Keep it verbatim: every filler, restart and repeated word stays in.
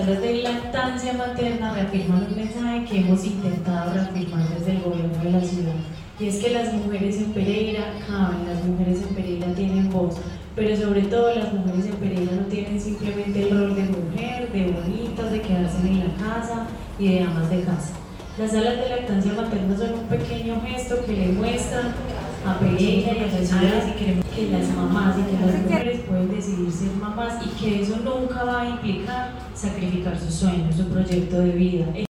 maestras de lactancia materna reafirman un mensaje que hemos intentado reafirmar desde el gobierno de la ciudad, y es que las mujeres en Pereira caben, las mujeres en Pereira tienen voz, pero sobre todo las mujeres en Pereira no tienen simplemente el rol de mujer, de bonitas, de quedarse en la casa y de amas de casa. Las salas de lactancia materna son un pequeño gesto que le muestran a Pereira y a la ciudad que las mamás y que las mujeres pueden decidir ser mamás y que eso nunca va a implicar sacrificar sus sueños, su proyecto de vida.